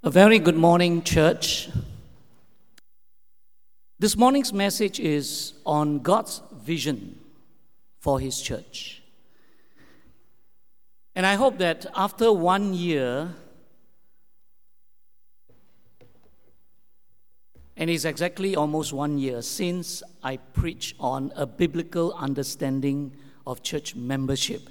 A very good morning, church. This morning's message is on God's vision for His church. And I hope that after 1 year, and it's exactly almost 1 year since I preached on a biblical understanding of church membership,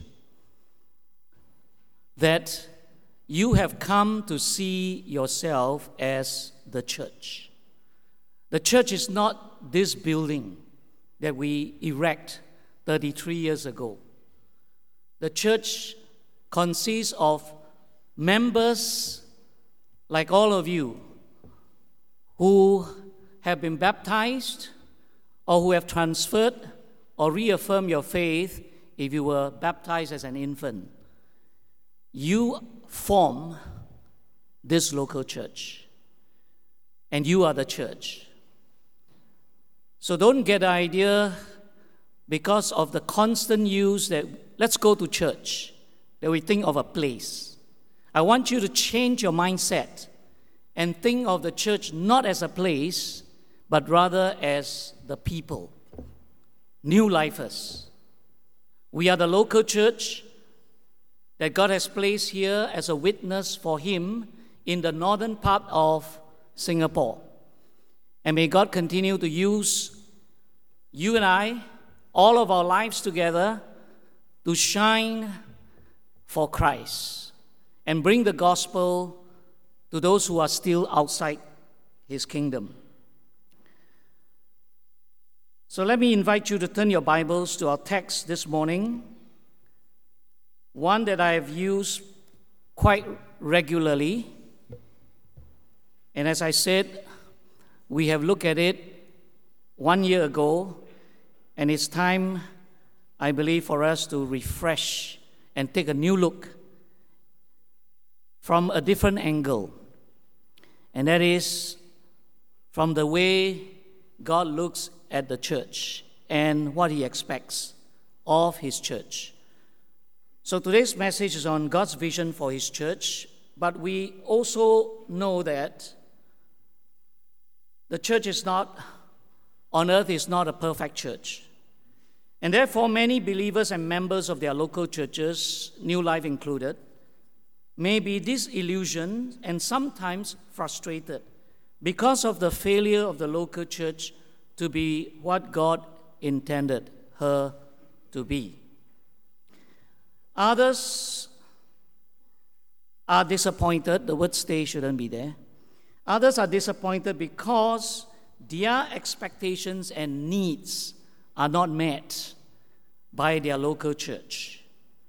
that you have come to see yourself as the church. The church is not this building that we erect 33 years ago. The church consists of members like all of you who have been baptized or who have transferred or reaffirmed your faith if you were baptized as an infant. You form this local church, and you are the church. So don't get the idea because of the constant use that let's go to church, that we think of a place. I want you to change your mindset and think of the church not as a place, but rather as the people, new lifers. We are the local church that God has placed here as a witness for Him in the northern part of Singapore. And may God continue to use you and I, all of our lives together, to shine for Christ and bring the gospel to those who are still outside His kingdom. So let me invite you to turn your Bibles to our text this morning, one that I have used quite regularly. And as I said, we have looked at it 1 year ago, and it's time, I believe, for us to refresh and take a new look from a different angle. And that is from the way God looks at the church and what He expects of His church. So today's message is on God's vision for His church, but we also know that the church on earth is not a perfect church. And therefore, many believers and members of their local churches, New Life included, may be disillusioned and sometimes frustrated because of the failure of the local church to be what God intended her to be. Others are disappointed. The word stay shouldn't be there. Others are disappointed because their expectations and needs are not met by their local church.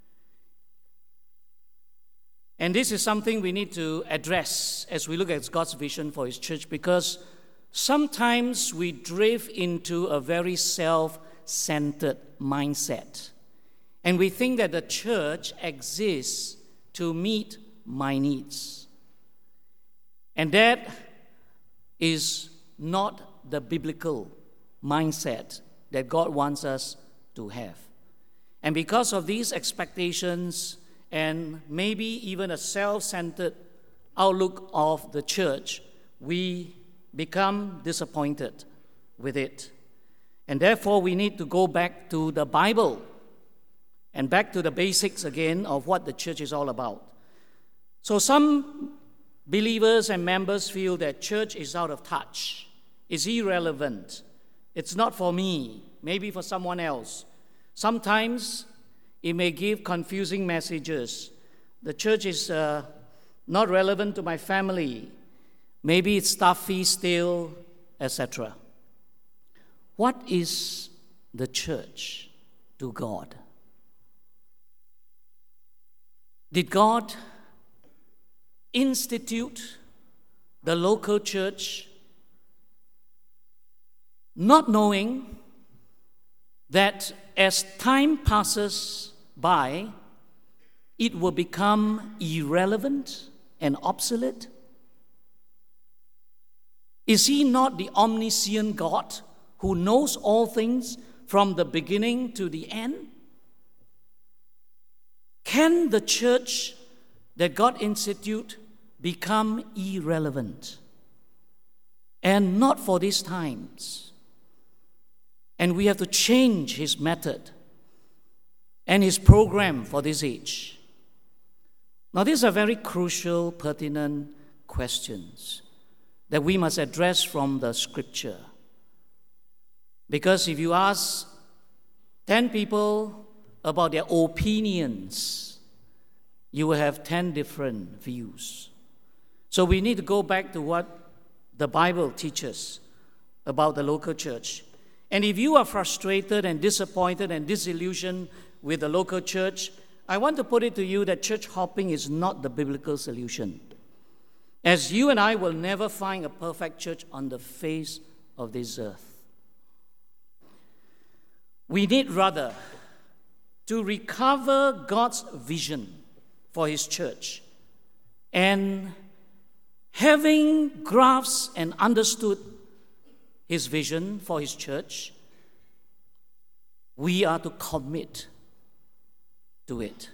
And this is something we need to address as we look at God's vision for His church, because sometimes we drift into a very self-centered mindset. And we think that the church exists to meet my needs. And that is not the biblical mindset that God wants us to have. And because of these expectations and maybe even a self-centered outlook of the church, we become disappointed with it. And therefore, we need to go back to the Bible and back to the basics again of what the church is all about. So some believers and members feel that church is out of touch, is irrelevant. It's not for me, maybe for someone else. Sometimes it may give confusing messages. The church is not relevant to my family. Maybe it's stuffy still, etc. What is the church to God? Did God institute the local church not knowing that as time passes by, it will become irrelevant and obsolete? Is He not the omniscient God who knows all things from the beginning to the end? Can the church that God instituted become irrelevant. And not for these times. And we have to change his method and his program for this age. Now, these are very crucial, pertinent questions that we must address from the Scripture. Because if you ask 10 people about their opinions, you will have 10 different views. So we need to go back to what the Bible teaches about the local church. And if you are frustrated and disappointed and disillusioned with the local church, I want to put it to you that church hopping is not the biblical solution. As you and I will never find a perfect church on the face of this earth. We need rather to recover God's vision for his church. And having grasped and understood his vision for his church, we are to commit to it.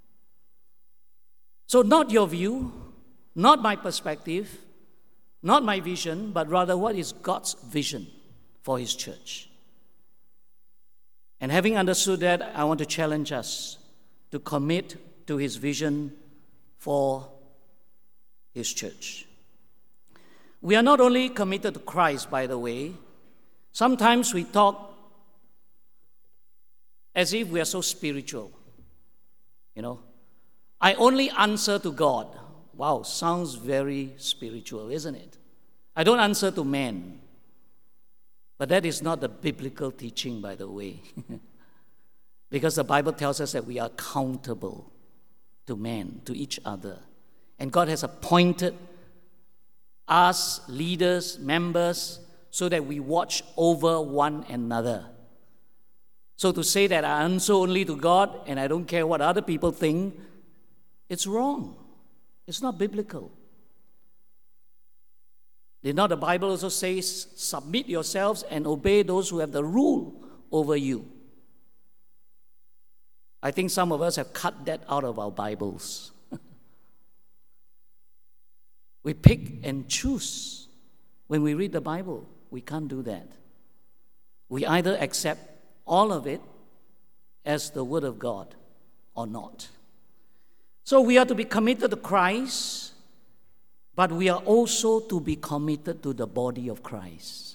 So not your view, not my perspective, not my vision, but rather what is God's vision for his church. And having understood that, I want to challenge us to commit to his vision for his church. We are not only committed to Christ, by the way. Sometimes we talk as if we are so spiritual. I only answer to God. Wow, sounds very spiritual, isn't it? I don't answer to man. But that is not the biblical teaching, by the way. Because the Bible tells us that we are accountable to man, to each other. And God has appointed us, leaders, members, so that we watch over one another. So to say that I answer only to God and I don't care what other people think, it's wrong. It's not biblical. Did not the Bible also say, submit yourselves and obey those who have the rule over you? I think some of us have cut that out of our Bibles. We pick and choose when we read the Bible. We can't do that. We either accept all of it as the Word of God or not. So we are to be committed to Christ, but we are also to be committed to the body of Christ.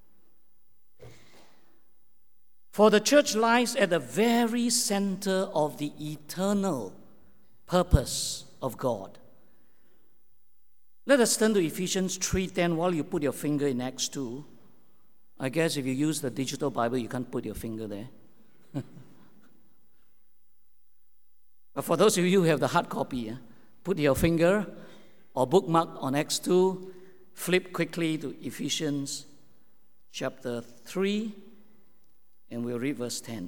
For the church lies at the very center of the eternal purpose of God. Let us turn to Ephesians 3:10 while you put your finger in Acts 2. I guess if you use the digital Bible, you can't put your finger there. But for those of you who have the hard copy, put your finger or bookmark on Acts 2, flip quickly to Ephesians chapter 3, and we'll read verse 10.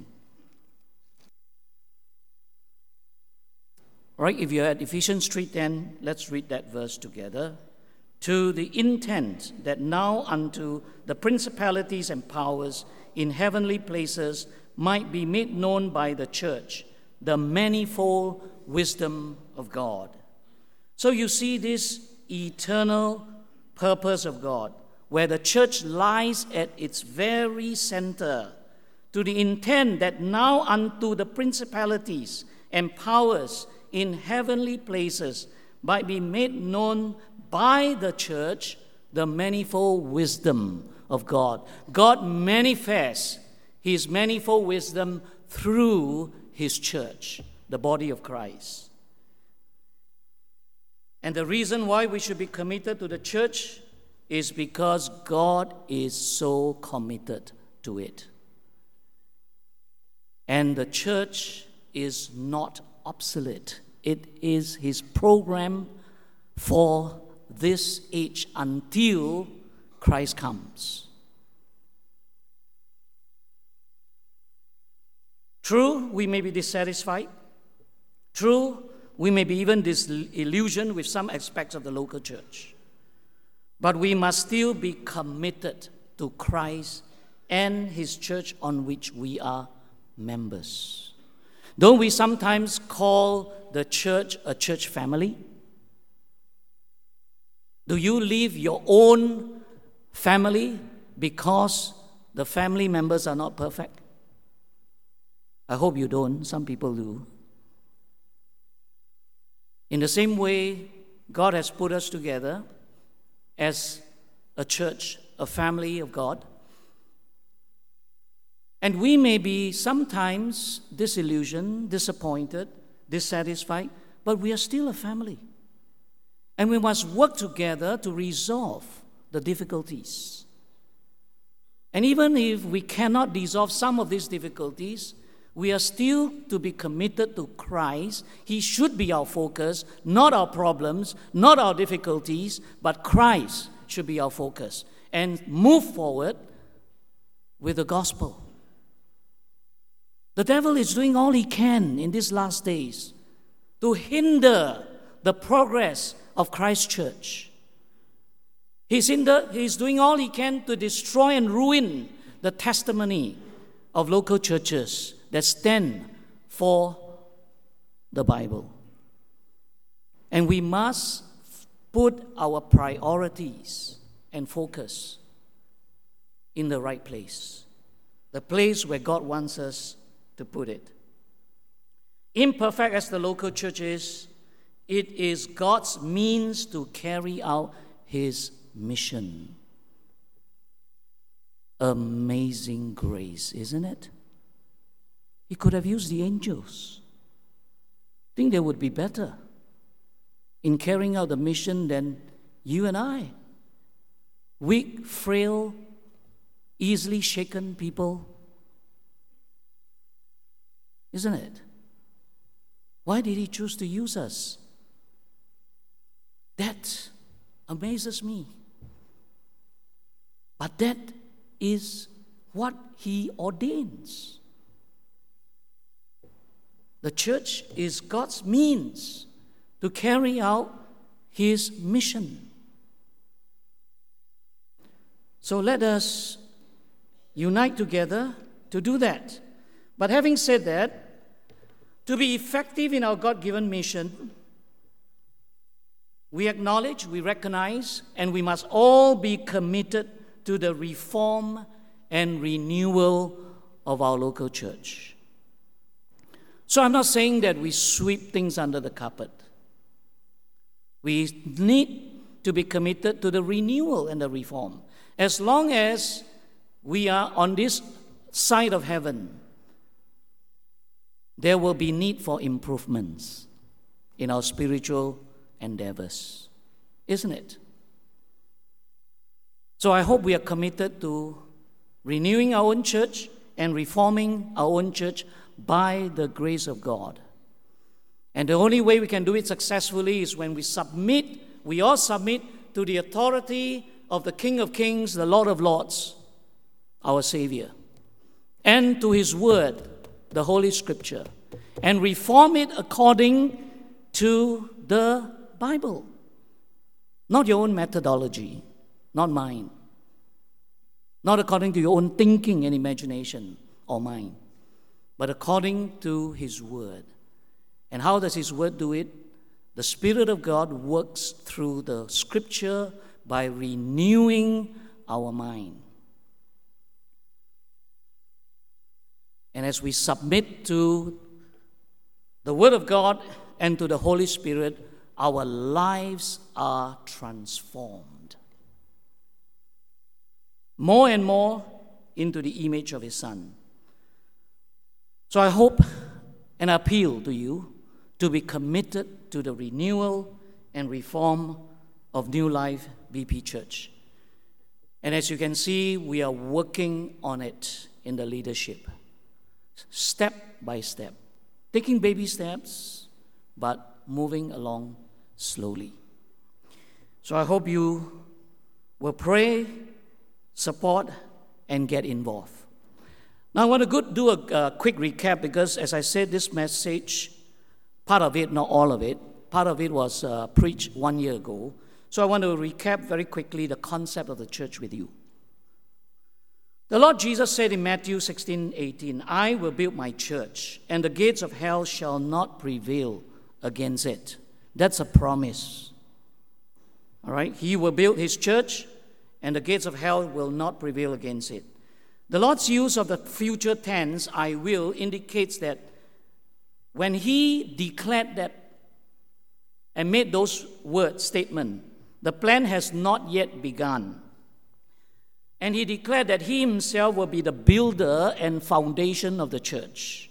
All right, if you're at Ephesians 3:10, let's read that verse together. To the intent that now unto the principalities and powers in heavenly places might be made known by the church the manifold wisdom of God. So you see this eternal purpose of God, where the church lies at its very center, to the intent that now unto the principalities and powers in heavenly places might be made known by the church the manifold wisdom of God. God manifests his manifold wisdom through his church, the body of Christ. And the reason why we should be committed to the church is because God is so committed to it. And the church is not obsolete. It is his program for this age until Christ comes. True, we may be dissatisfied. True, we may be even disillusioned with some aspects of the local church. But we must still be committed to Christ and his church on which we are members. Don't we sometimes call the church a church family? Do you leave your own family because the family members are not perfect? I hope you don't. Some people do. In the same way, God has put us together as a church, a family of God. And we may be sometimes disillusioned, disappointed, dissatisfied, but we are still a family. And we must work together to resolve the difficulties. And even if we cannot resolve some of these difficulties, we are still to be committed to Christ. He should be our focus, not our problems, not our difficulties, but Christ should be our focus. And move forward with the gospel. The devil is doing all he can in these last days to hinder the progress of Christ's church. He's doing all he can to destroy and ruin the testimony of local churches that stand for the Bible. And we must put our priorities and focus in the right place, the place where God wants us to put it. Imperfect as the local church is, it is God's means to carry out His mission. Amazing grace, isn't it? He could have used the angels. I think they would be better in carrying out the mission than you and I. Weak, frail, easily shaken people. Isn't it? Why did He choose to use us? That amazes me. But that is what He ordains. The church is God's means to carry out His mission. So let us unite together to do that. But having said that, to be effective in our God-given mission, we acknowledge, we recognize, and we must all be committed to the reform and renewal of our local church. So I'm not saying that we sweep things under the carpet. We need to be committed to the renewal and the reform. As long as we are on this side of heaven, there will be need for improvements in our spiritual endeavors, isn't it? So I hope we are committed to renewing our own church and reforming our own church by the grace of God. And the only way we can do it successfully is when we all submit to the authority of the King of Kings, the Lord of Lords, our Savior, and to His Word, the Holy Scripture, and reform it according to the Bible. Not your own methodology, not mine. Not according to your own thinking and imagination or mine, but according to His Word. And how does His Word do it? The Spirit of God works through the Scripture by renewing our mind. And as we submit to the Word of God and to the Holy Spirit, our lives are transformed more and more into the image of His Son. So I hope and appeal to you to be committed to the renewal and reform of New Life BP Church. And as you can see, we are working on it in the leadership, step by step, taking baby steps, but moving along slowly. So I hope you will pray, support, and get involved. Now I want to do a quick recap because, as I said, this message, part of it, not all of it, part of it was preached 1 year ago. So I want to recap very quickly the concept of the church with you. The Lord Jesus said in Matthew 16:18, "I will build my church, and the gates of hell shall not prevail against it." That's a promise. All right? He will build his church, and the gates of hell will not prevail against it. The Lord's use of the future tense, I will, indicates that when he declared that and made those words, statement, the plan has not yet begun. And he declared that he himself will be the builder and foundation of the church.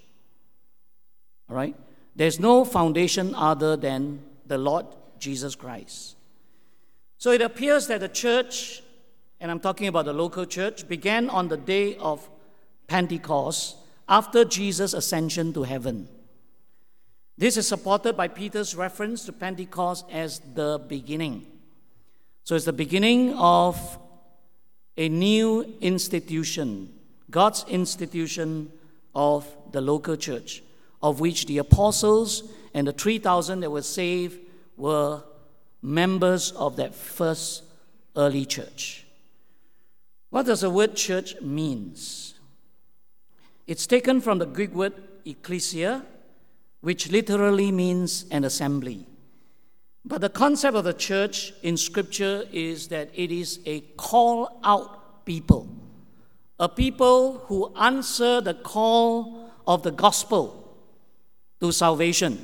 All right? There's no foundation other than the Lord Jesus Christ. So it appears that the church, and I'm talking about the local church, began on the day of Pentecost after Jesus' ascension to heaven. This is supported by Peter's reference to Pentecost as the beginning. So it's the beginning of a new institution, God's institution of the local church, of which the apostles and the 3,000 that were saved were members of that first early church. What does the word church means? It's taken from the Greek word ecclesia, which literally means an assembly. But the concept of the church in Scripture is that it is a call-out people, a people who answer the call of the gospel to salvation,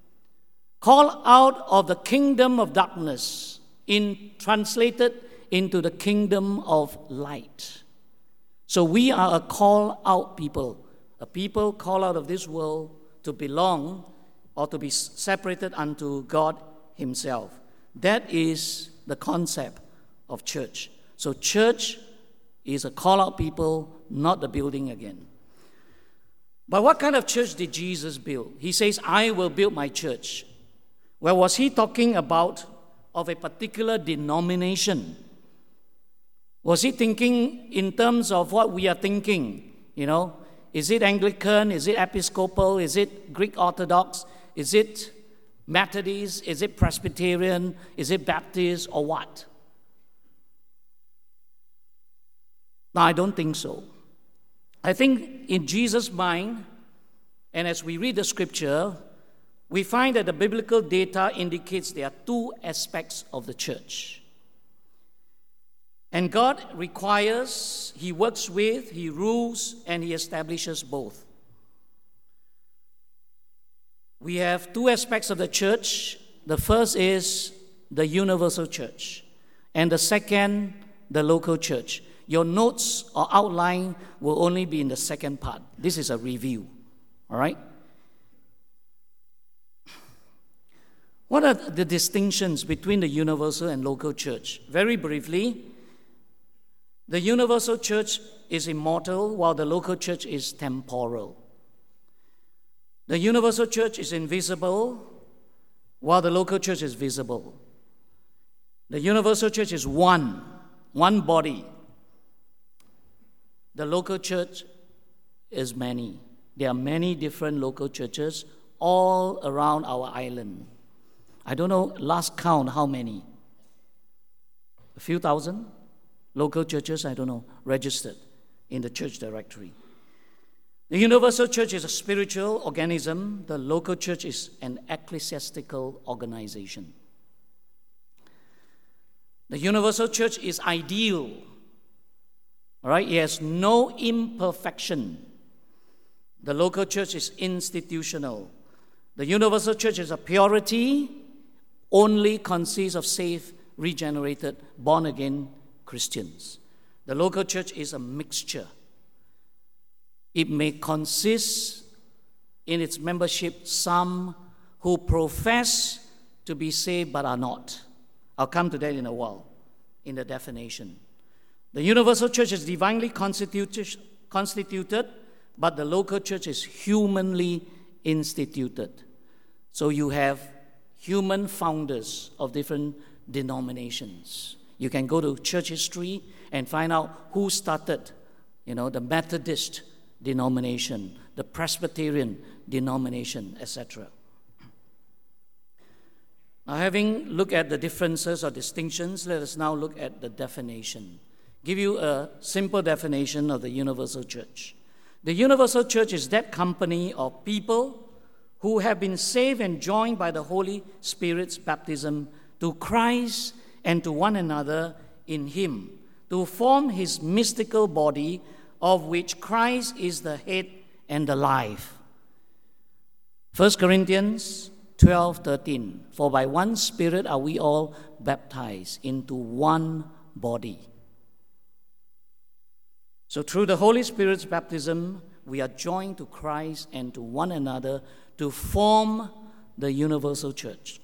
call out of the kingdom of darkness, translated into the kingdom of light. So we are a call-out people, a people called out of this world to belong or to be separated unto God himself. That is the concept of church. So church is a call-out people, not the building again. But what kind of church did Jesus build? He says, I will build my church. Well, was he talking about of a particular denomination? Was he thinking in terms of what we are thinking? Is it Anglican? Is it Episcopal? Is it Greek Orthodox? Is it Methodist? Is it Presbyterian? Is it Baptist or what? No, I don't think so. I think in Jesus' mind, and as we read the scripture, we find that the biblical data indicates there are two aspects of the church. And God requires, he works with, he rules, and he establishes both. We have two aspects of the church. The first is the universal church, and the second, the local church. Your notes or outline will only be in the second part. This is a review, all right? What are the distinctions between the universal and local church? Very briefly, the universal church is immortal, while the local church is temporal. The universal church is invisible, while the local church is visible. The universal church is one body. The local church is many. There are many different local churches all around our island. I don't know, last count, how many? A few thousand local churches, I don't know, registered in the church directory. The universal church is a spiritual organism. The local church is an ecclesiastical organization. The universal church is ideal. All right, it has no imperfection. The local church is institutional. The universal church is a purity, only consists of saved, regenerated, born-again Christians. The local church is a mixture. It may consist in its membership some who profess to be saved but are not. I'll come to that in a while, in the definition. The universal church is divinely constituted, but the local church is humanly instituted. So you have human founders of different denominations. You can go to church history and find out who started, the Methodist denomination, the Presbyterian denomination, etc. Now, having looked at the differences or distinctions, let us now look at the definition. Give you a simple definition of the universal church. The universal church is that company of people who have been saved and joined by the Holy Spirit's baptism to Christ and to one another in him, to form his mystical body, of which Christ is the head and the life. 1 Corinthians 12:13. For by one Spirit are we all baptized into one body. So through the Holy Spirit's baptism, we are joined to Christ and to one another to form the universal church.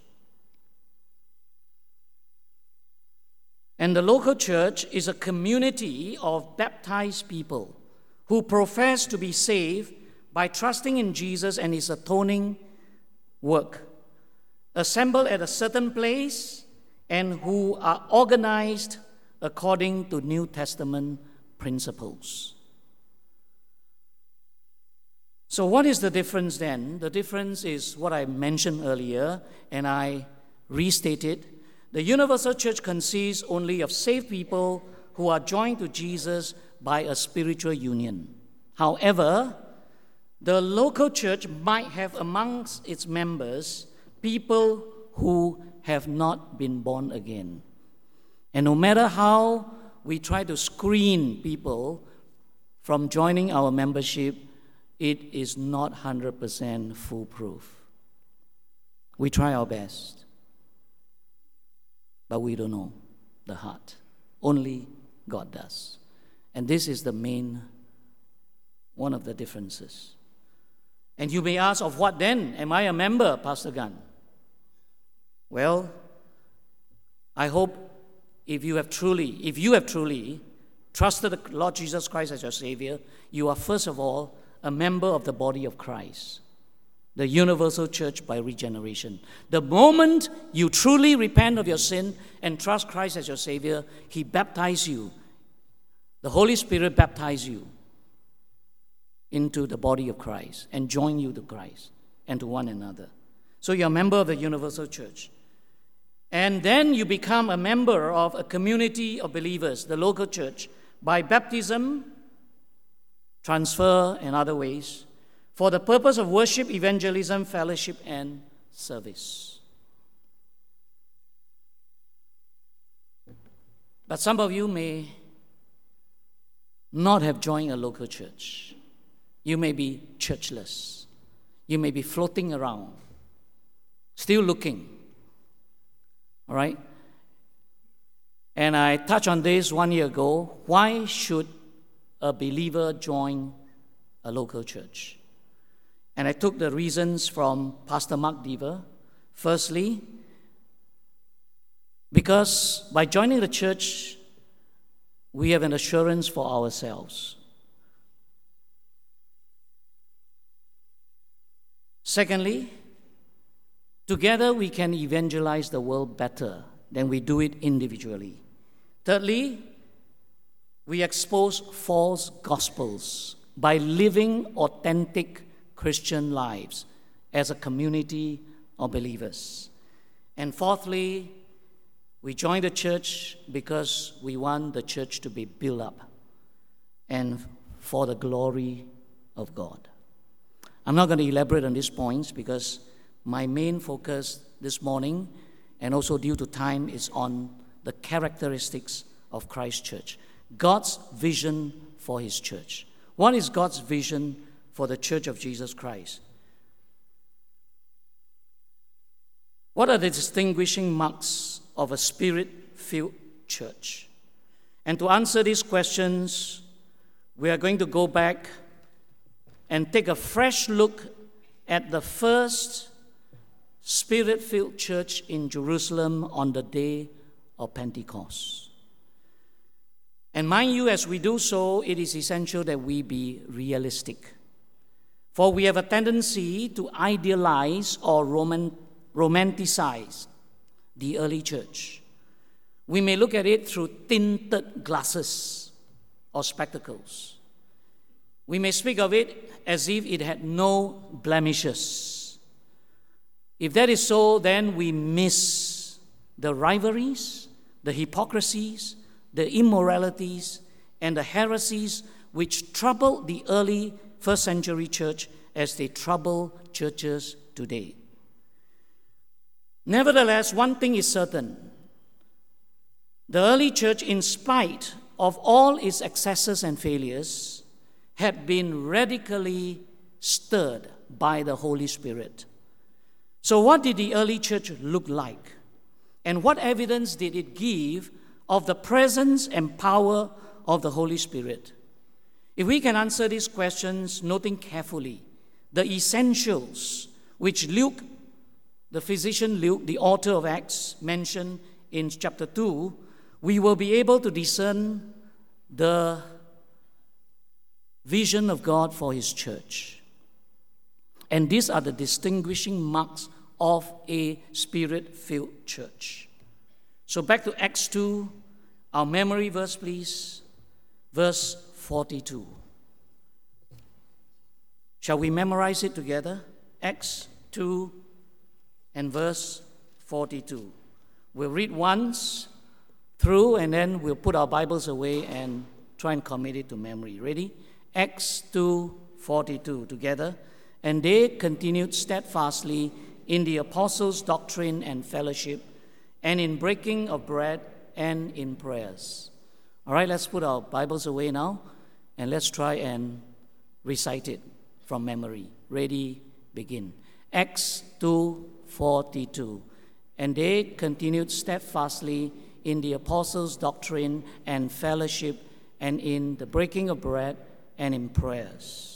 And the local church is a community of baptized people who profess to be saved by trusting in Jesus and his atoning work, assembled at a certain place and who are organized according to New Testament principles. So what is the difference then? The difference is what I mentioned earlier, and I restated. The universal church consists only of saved people who are joined to Jesus by a spiritual union. However, the local church might have amongst its members people who have not been born again. And no matter how we try to screen people from joining our membership, it is not 100% foolproof. We try our best, but we don't know the heart. Only God does. And this is the main, one of the differences. And you may ask, of what then? Am I a member, Pastor Gunn? Well, I hope if you have truly trusted the Lord Jesus Christ as your Savior, you are first of all a member of the body of Christ, the universal church by regeneration. The moment you truly repent of your sin and trust Christ as your Savior, he baptizes you. The Holy Spirit baptizes you into the body of Christ and join you to Christ and to one another. So you're a member of the universal church. And then you become a member of a community of believers, the local church, by baptism, transfer, and other ways, for the purpose of worship, evangelism, fellowship, and service. But some of you may not have joined a local church. You may be churchless. You may be floating around, still looking. All right? And I touched on this 1 year ago. Why should a believer join a local church? And I took the reasons from Pastor Mark Deaver. Firstly, because by joining the church, we have an assurance for ourselves. Secondly, together we can evangelize the world better than we do it individually. Thirdly, we expose false gospels by living authentic Christian lives as a community of believers. And fourthly, we join the church because we want the church to be built up and for the glory of God. I'm not going to elaborate on these points because my main focus this morning, and also due to time, is on the characteristics of Christ's church. God's vision for his church. What is God's vision for the church of Jesus Christ? What are the distinguishing marks of a spirit-filled church? And to answer these questions, we are going to go back and take a fresh look at the first Spirit-filled church in Jerusalem on the day of Pentecost. And mind you, as we do so, it is essential that we be realistic. For we have a tendency to idealize or romanticize the early church. We may look at it through tinted glasses or spectacles. We may speak of it as if it had no blemishes. If that is so, then we miss the rivalries, the hypocrisies, the immoralities, and the heresies which troubled the early first century church as they trouble churches today. Nevertheless, one thing is certain. The early church, in spite of all its excesses and failures, had been radically stirred by the Holy Spirit. So what did the early church look like? And what evidence did it give of the presence and power of the Holy Spirit? If we can answer these questions, noting carefully the essentials which Luke, the physician Luke, the author of Acts, mentioned in chapter 2, we will be able to discern the vision of God for His church. And these are the distinguishing marks of a Spirit-filled church. So back to Acts 2, our memory verse, please. Verse 42. Shall we memorize it together? Acts 2 and verse 42. We'll read once through and then we'll put our Bibles away and try and commit it to memory. Ready? Acts 2:42 together. And they continued steadfastly in the apostles' doctrine and fellowship, and in breaking of bread and in prayers. All right, let's put our Bibles away now, and let's try and recite it from memory. Ready, begin. Acts 2:42. And they continued steadfastly in the apostles' doctrine and fellowship, and in the breaking of bread and in prayers.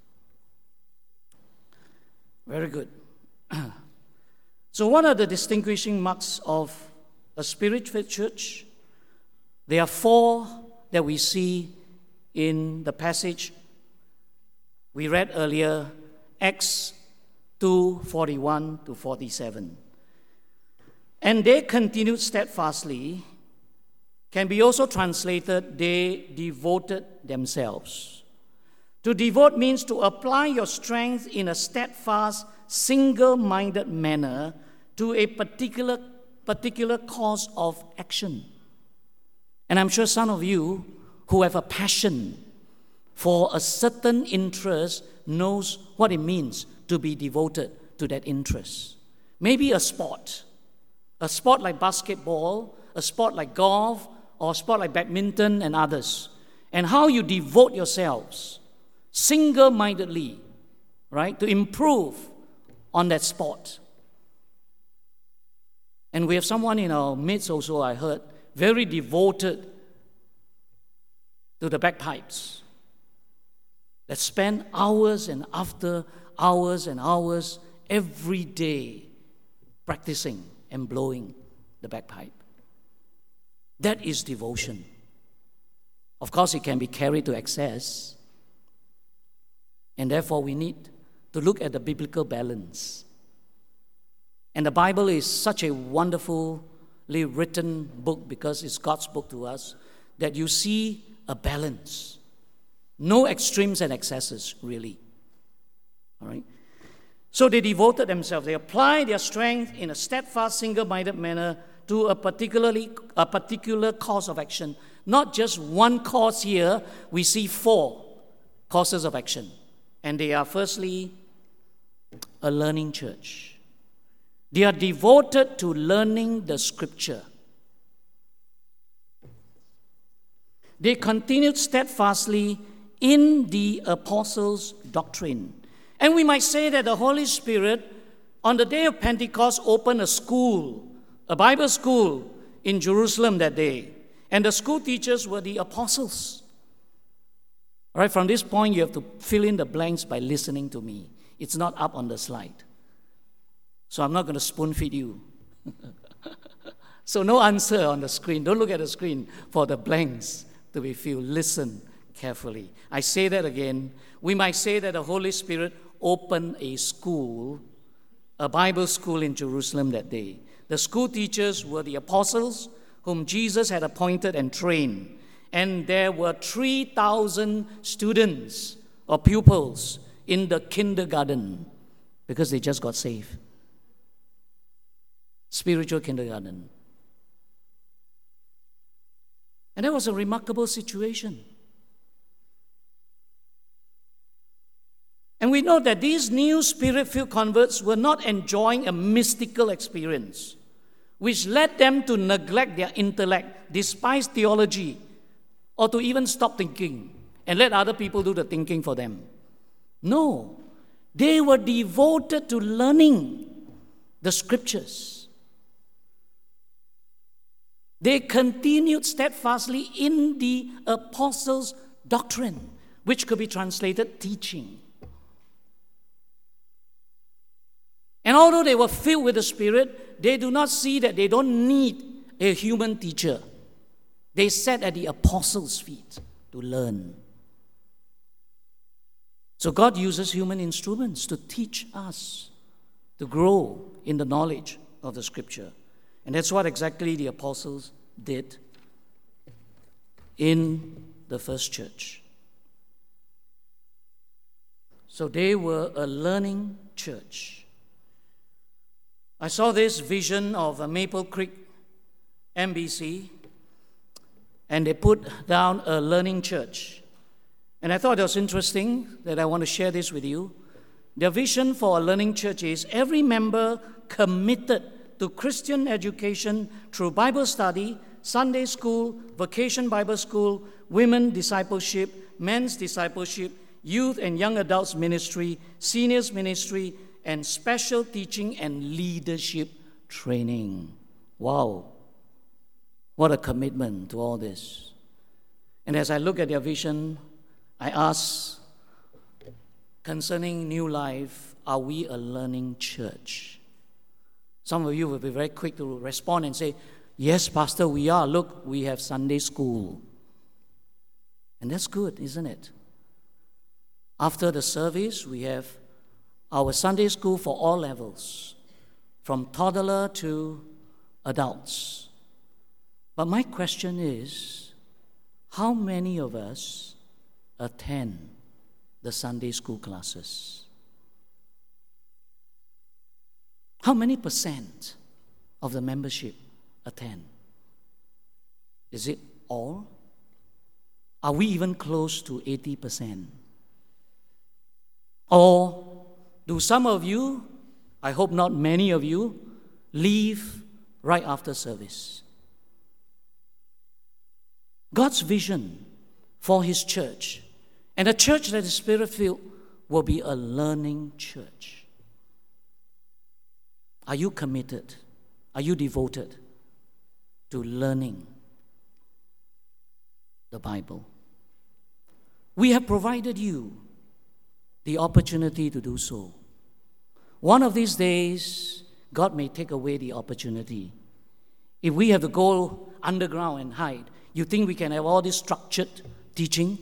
Very good. So what are the distinguishing marks of a Spirit-filled church? There are 4 that we see in the passage we read earlier, Acts 2:41 to 47. And they continued steadfastly can be also translated, they devoted themselves. To devote means to apply your strength in a steadfast, single-minded manner to a particular cause of action. And I'm sure some of you who have a passion for a certain interest knows what it means to be devoted to that interest. Maybe a sport like basketball, a sport like golf, or a sport like badminton and others. And how you devote yourselves single-mindedly, right, to improve on that sport. And we have someone in our midst also, I heard, very devoted to the bagpipes, that spend hours and after hours and hours every day practicing and blowing the bagpipe. That is devotion. Of course, it can be carried to excess, and therefore we need to look at the biblical balance. And the Bible is such a wonderfully written book because it's God's book to us, that you see a balance. No extremes and excesses, really. All right? So they devoted themselves. They applied their strength in a steadfast, single-minded manner to a particular cause of action. Not just one cause here. We see 4 causes of action. And they are firstly, a learning church. They are devoted to learning the Scripture. They continued steadfastly in the apostles' doctrine. And we might say that the Holy Spirit, on the day of Pentecost, opened a school, a Bible school in Jerusalem that day. And the school teachers were the apostles. All right, from this point, you have to fill in the blanks by listening to me. It's not up on the slide. So I'm not going to spoon feed you. So no answer on the screen. Don't look at the screen for the blanks to be filled. Listen carefully. I say that again. We might say that the Holy Spirit opened a school, a Bible school in Jerusalem that day. The school teachers were the apostles whom Jesus had appointed and trained. And there were 3,000 students or pupils in the kindergarten because they just got saved. Spiritual kindergarten. And that was a remarkable situation. And we know that these new Spirit-filled converts were not enjoying a mystical experience which led them to neglect their intellect, despise theology, or to even stop thinking and let other people do the thinking for them. No, they were devoted to learning the scriptures. They continued steadfastly in the apostles' doctrine, which could be translated teaching. And although they were filled with the Spirit, they do not see that they don't need a human teacher. They sat at the apostles' feet to learn. So God uses human instruments to teach us, to grow in the knowledge of the Scripture. And that's what exactly the apostles did in the first church. So they were a learning church. I saw this vision of a Maple Creek MBC, and they put down a learning church. And I thought it was interesting that I want to share this with you. Their vision for a learning church is every member committed to Christian education through Bible study, Sunday school, vacation Bible school, women discipleship, men's discipleship, youth and young adults ministry, seniors ministry, and special teaching and leadership training. Wow. What a commitment to all this. And as I look at their vision, I ask, concerning New Life, are we a learning church? Some of you will be very quick to respond and say, yes, Pastor, we are. Look, we have Sunday school. And that's good, isn't it? After the service, we have our Sunday school for all levels, from toddler to adults. But my question is, how many of us attend the Sunday school classes? How many percent of the membership attend? Is it all? Are we even close to 80%? Or do some of you, I hope not many of you, leave right after service? God's vision for His church, and a church that is Spirit-filled, will be a learning church. Are you committed? Are you devoted to learning the Bible? We have provided you the opportunity to do so. One of these days, God may take away the opportunity. If we have to go underground and hide, you think we can have all this structured teaching?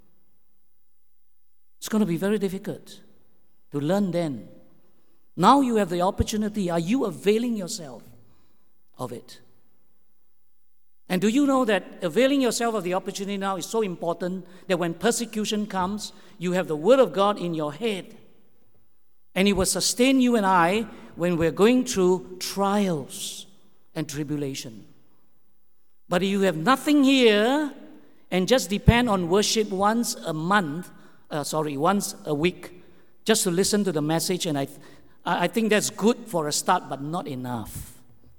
It's going to be very difficult to learn then. Now you have the opportunity. Are you availing yourself of it? And do you know that availing yourself of the opportunity now is so important that when persecution comes, you have the Word of God in your head. And it will sustain you and I when we're going through trials and tribulation. But if you have nothing here and just depend on worship once a week, just to listen to the message, and I think that's good for a start, but not enough.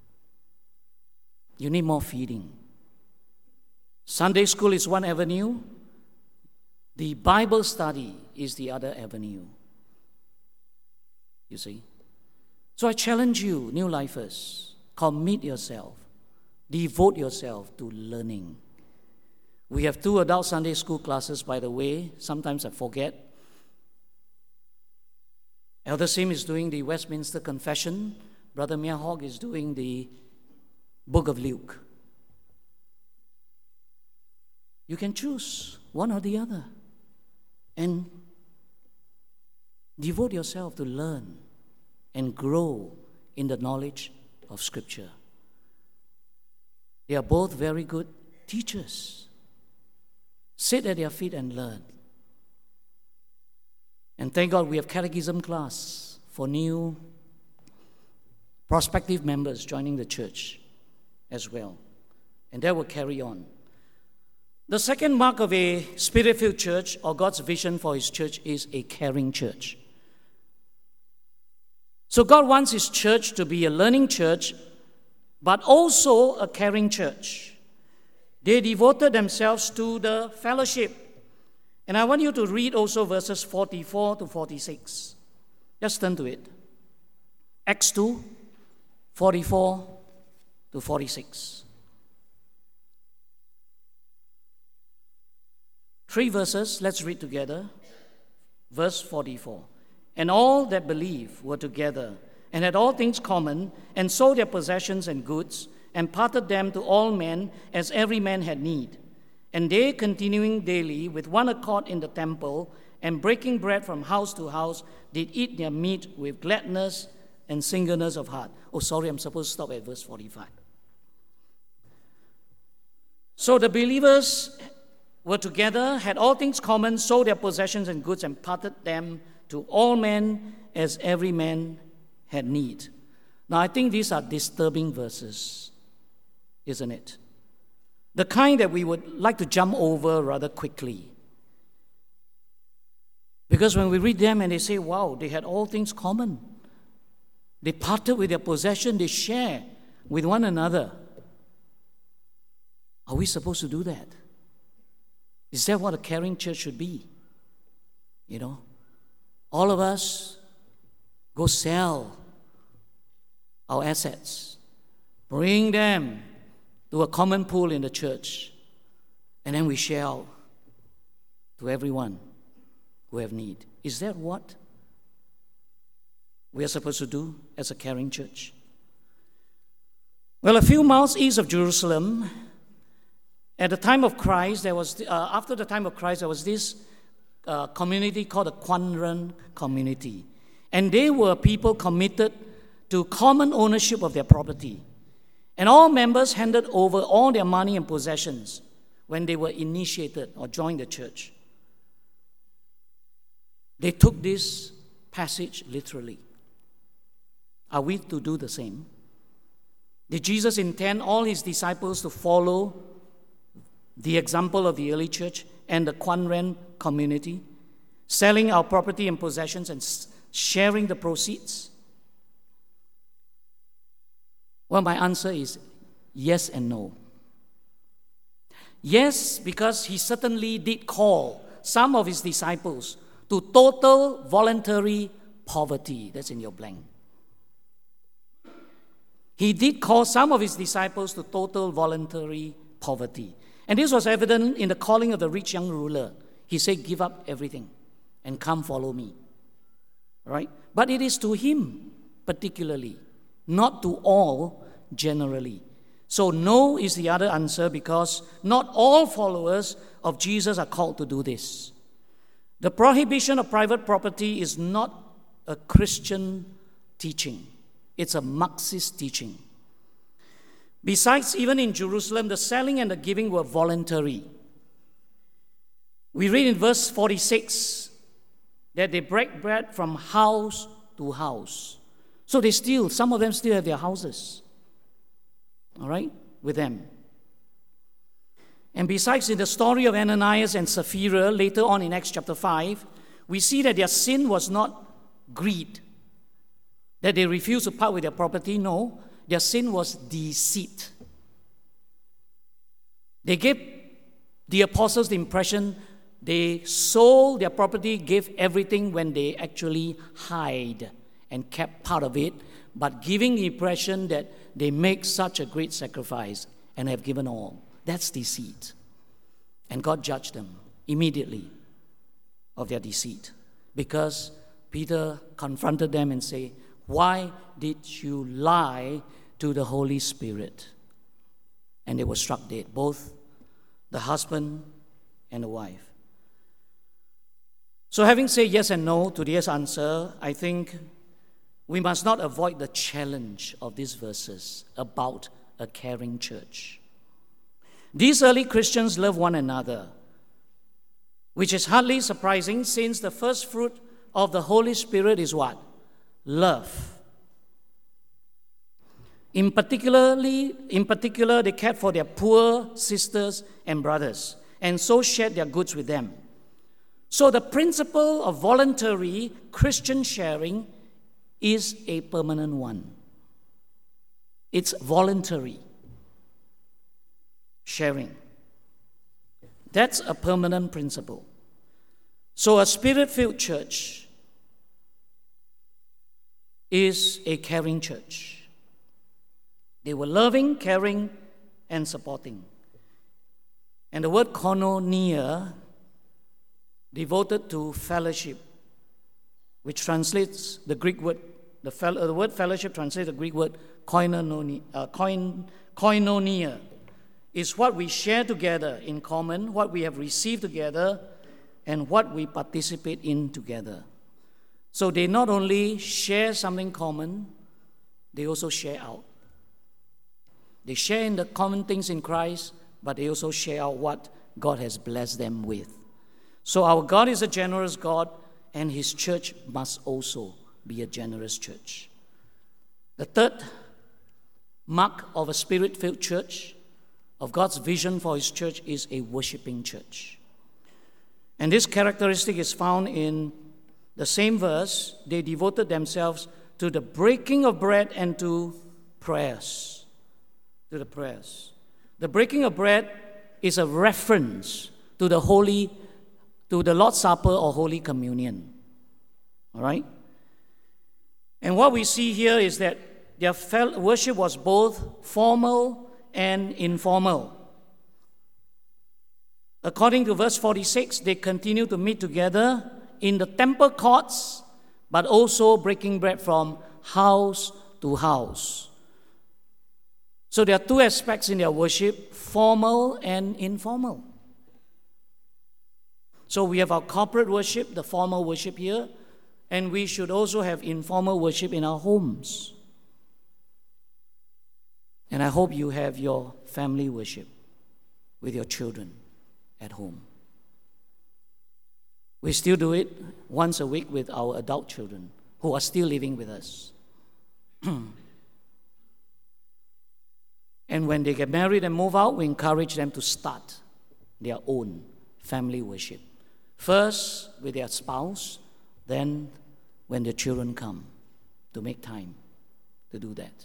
You need more feeding. Sunday school is one avenue. The Bible study is the other avenue. You see? So I challenge you, new lifers, commit yourself, devote yourself to learning. We have 2 adult Sunday school classes, by the way. Sometimes I forget. Elder Sim is doing the Westminster Confession. Brother Mia is doing the Book of Luke. You can choose one or the other and devote yourself to learn and grow in the knowledge of Scripture. They are both very good teachers. Sit at their feet and learn. And thank God we have catechism class for new prospective members joining the church as well. And that will carry on. The second mark of a Spirit-filled church, or God's vision for His church, is a caring church. So God wants His church to be a learning church but also a caring church. They devoted themselves to the fellowship. And I want you to read also verses 44 to 46. Just turn to it. Acts 2, 44 to 46. 3 verses, let's read together. Verse 44. And all that believed were together, and had all things common, and sold their possessions and goods, and parted them to all men, as every man had need. And they, continuing daily with one accord in the temple, and breaking bread from house to house, did eat their meat with gladness and singleness of heart. Oh, sorry, I'm supposed to stop at verse 45. So the believers were together, had all things common, sold their possessions and goods, and parted them to all men as every man had need. Now, I think these are disturbing verses, isn't it? The kind that we would like to jump over rather quickly. Because when we read them and they say, wow, they had all things common. They parted with their possession, they share with one another. Are we supposed to do that? Is that what a caring church should be? You know, all of us go sell our assets, bring them to a common pool in the church, and then we share out to everyone who have need. Is that what we are supposed to do as a caring church? Well, a few miles east of Jerusalem, at the time of Christ, after the time of Christ, there was this community called the Qumran community. And they were people committed to common ownership of their property. And all members handed over all their money and possessions when they were initiated or joined the church. They took this passage literally. Are we to do the same? Did Jesus intend all his disciples to follow the example of the early church and the Qumran community, selling our property and possessions and sharing the proceeds? Well, my answer is yes and no. Yes, because he certainly did call some of his disciples to total voluntary poverty. That's in your blank. He did call some of his disciples to total voluntary poverty. And this was evident in the calling of the rich young ruler. He said, give up everything and come follow me. Right? But it is to him particularly, not to all generally. So no is the other answer, because not all followers of Jesus are called to do this. The prohibition of private property is not a Christian teaching. It's a Marxist teaching. Besides, even in Jerusalem, the selling and the giving were voluntary. We read in verse 46 that they break bread from house to house. So some of them still have their houses, all right, with them. And besides, in the story of Ananias and Sapphira, later on in Acts chapter 5, we see that their sin was not greed, that they refused to part with their property. No, their sin was deceit. They gave the apostles the impression they sold their property, gave everything, when they actually hid and kept part of it, but giving the impression that they make such a great sacrifice and have given all. That's deceit. And God judged them immediately of their deceit, because Peter confronted them and said, why did you lie to the Holy Spirit? And they were struck dead, both the husband and the wife. So having said yes and no to this answer, I think we must not avoid the challenge of these verses about a caring church. These early Christians love one another, which is hardly surprising, since the first fruit of the Holy Spirit is what? Love. In particular, they cared for their poor sisters and brothers, and so shared their goods with them. So the principle of voluntary Christian sharing is a permanent one. It's voluntary sharing. That's a permanent principle. So a Spirit-filled church is a caring church. They were loving, caring, and supporting. And the word koinonia, devoted to fellowship, which translates the Greek word, the word fellowship translates the Greek word koinonia, is what we share together in common, what we have received together, and what we participate in together. So they not only share something common, they also share out. They share in the common things in Christ, but they also share out what God has blessed them with. So our God is a generous God, and His church must also be a generous church. The third mark of a Spirit-filled church, of God's vision for His church, is a worshiping church. And this characteristic is found in the same verse. They devoted themselves to the breaking of bread and to prayers. To the prayers. The breaking of bread is a reference to the Lord's Supper or Holy Communion. All right? And what we see here is that their worship was both formal and informal. According to verse 46, they continue to meet together in the temple courts, but also breaking bread from house to house. So there are two aspects in their worship, formal and informal. So we have our corporate worship, the formal worship here, and we should also have informal worship in our homes. And I hope you have your family worship with your children at home. We still do it once a week with our adult children who are still living with us. And when they get married and move out, we encourage them to start their own family worship. First with their spouse, then when the children come, to make time to do that.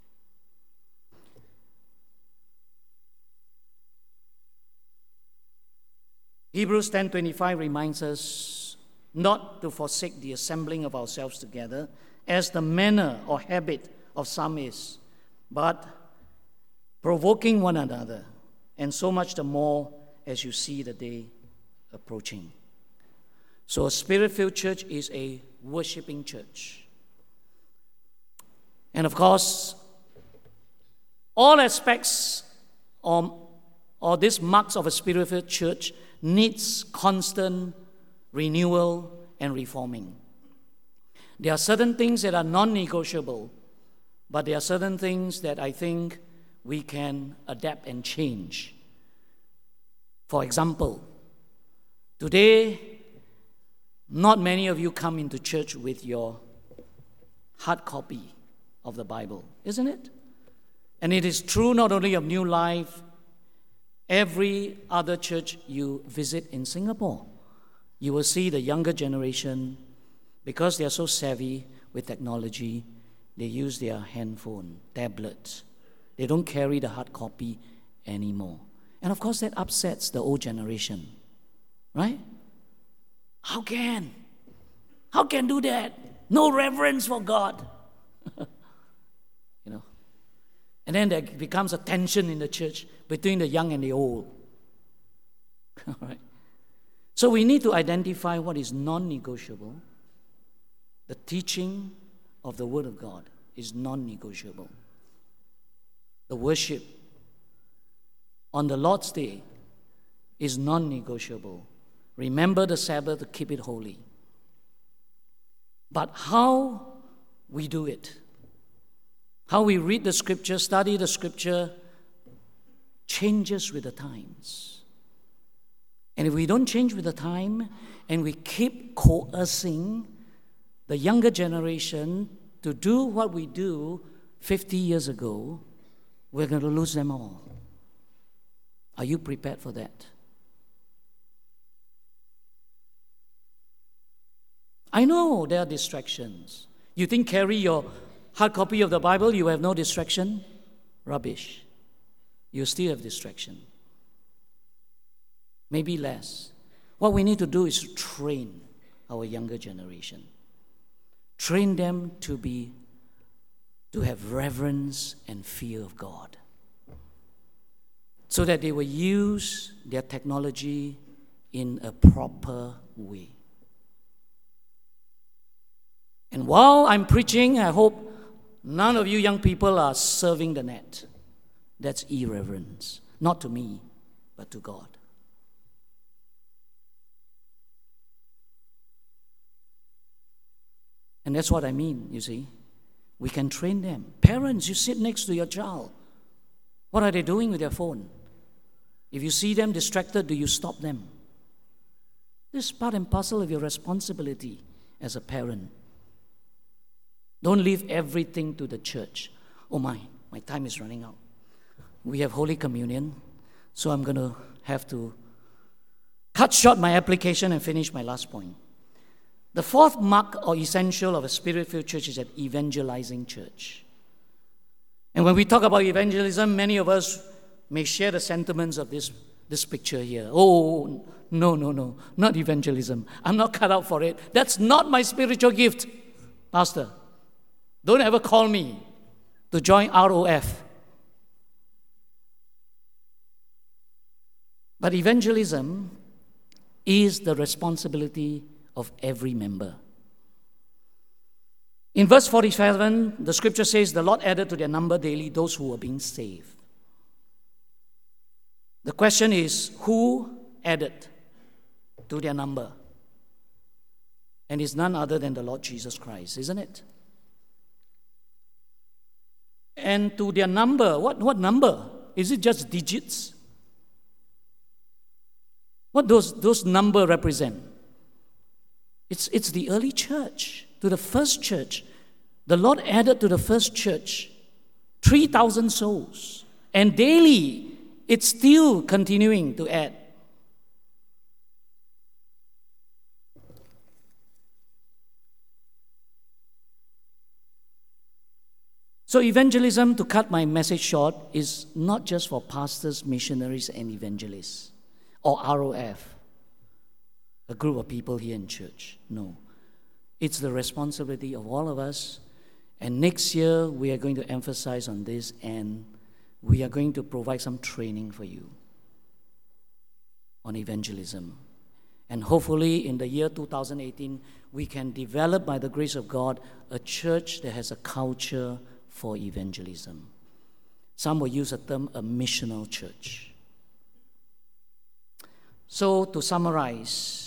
Hebrews 10:25 reminds us not to forsake the assembling of ourselves together, as the manner or habit of some is, but provoking one another, and so much the more as you see the day approaching. So a Spirit-filled church is a worshiping church. And of course, all aspects or these marks of a Spirit-filled church needs constant renewal and reforming. There are certain things that are non-negotiable, but there are certain things that I think we can adapt and change. For example, today, not many of you come into church with your hard copy of the Bible, isn't it? And it is true not only of New Life, every other church you visit in Singapore, you will see the younger generation, because they are so savvy with technology, they use their handphone, tablets. They don't carry the hard copy anymore. And of course, that upsets the old generation, right? How can do that? No reverence for God. And then there becomes a tension in the church between the young and the old. All right. So we need to identify what is non-negotiable. The teaching of the Word of God is non-negotiable. The worship on the Lord's Day is non-negotiable. Remember the Sabbath to keep it holy. But how we do it, how we read the Scripture, study the Scripture, changes with the times. And if we don't change with the time, and we keep coercing the younger generation to do what we do 50 years ago, we're going to lose them all. Are you prepared for that? I know there are distractions. You think carry your hard copy of the Bible, you have no distraction? rubbish. You still have distraction. Maybe less. What we need to do is train our younger generation. Train them to have reverence and fear of God, so that they will use their technology in a proper way. And while I'm preaching, I hope none of you young people are serving the net. That's irreverence. Not to me, but to God. And that's what I mean, you see. We can train them. Parents, you sit next to your child. What are they doing with their phone? If you see them distracted, do you stop them? This is part and parcel of your responsibility as a parent. Don't leave everything to the church. Oh my time is running out. We have Holy Communion, so I'm going to have to cut short my application and finish my last point. The fourth mark or essential of a spirit-filled church is an evangelizing church. And when we talk about evangelism, many of us may share the sentiments of this picture here. Oh, no, not evangelism. I'm not cut out for it. That's not my spiritual gift. Pastor, don't ever call me to join ROF. But evangelism is the responsibility of every member. In verse 47, the scripture says, the Lord added to their number daily those who were being saved. The question is, who added to their number? And it's none other than the Lord Jesus Christ, isn't it? And to their number, what number? Is it just digits? What those numbers represent? It's the early church, to the first church. The Lord added to the first church 3,000 souls. And daily, it's still continuing to add. So evangelism, to cut my message short, is not just for pastors, missionaries, and evangelists, or ROF, a group of people here in church. No. It's the responsibility of all of us. And next year, we are going to emphasize on this, and we are going to provide some training for you on evangelism. And hopefully, in the year 2018, we can develop, by the grace of God, a church that has a culture for evangelism. Some will use the term a missional church. So, to summarize,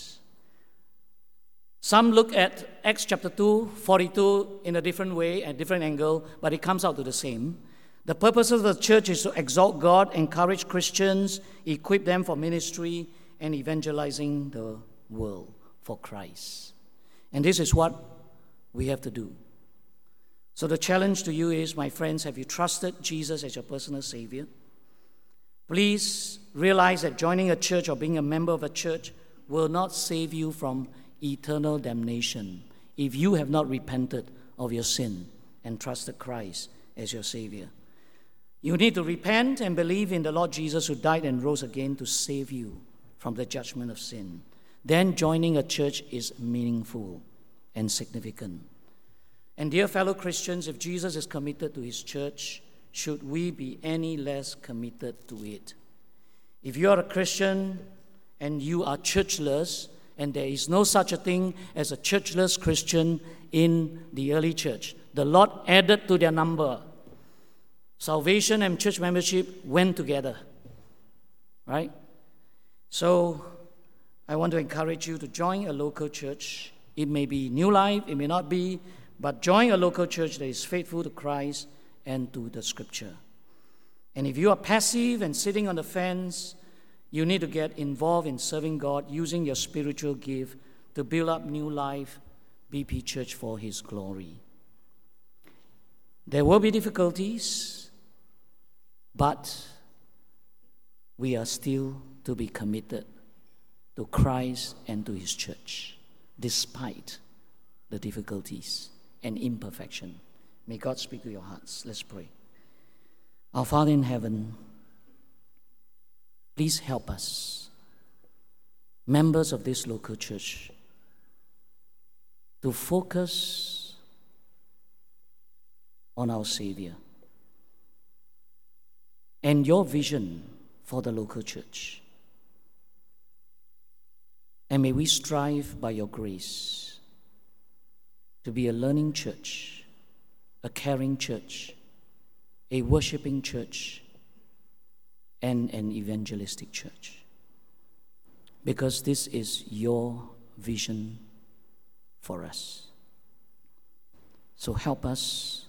some look at Acts chapter 2, 42 in a different way, at a different angle, but it comes out to the same. The purpose of the church is to exalt God, encourage Christians, equip them for ministry, and evangelizing the world for Christ. And this is what we have to do. So the challenge to you is, my friends, have you trusted Jesus as your personal Savior? Please realize that joining a church or being a member of a church will not save you from eternal damnation if you have not repented of your sin and trusted Christ as your Savior. You need to repent and believe in the Lord Jesus, who died and rose again to save you from the judgment of sin. Then joining a church is meaningful and significant. And dear fellow Christians, if Jesus is committed to his church, should we be any less committed to it? If you are a Christian and you are churchless, and there is no such a thing as a churchless Christian in the early church, the Lord added to their number. Salvation and church membership went together, right? So I want to encourage you to join a local church. It may be New Life, it may not be, but join a local church that is faithful to Christ and to the Scripture. And if you are passive and sitting on the fence, you need to get involved in serving God, using your spiritual gift to build up New Life BP Church for His glory. There will be difficulties, but we are still to be committed to Christ and to His church, despite the difficulties and imperfection. May God speak to your hearts. Let's pray. Our Father in heaven, please help us, members of this local church, to focus on our Savior and your vision for the local church. And may we strive by your grace to be a learning church, a caring church, a worshiping church, and an evangelistic church. Because this is your vision for us. So help us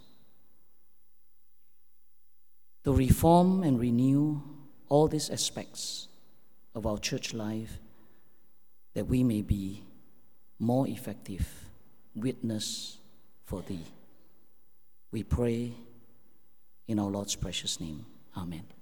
to reform and renew all these aspects of our church life, that we may be more effective witness for thee. We pray in our Lord's precious name. Amen.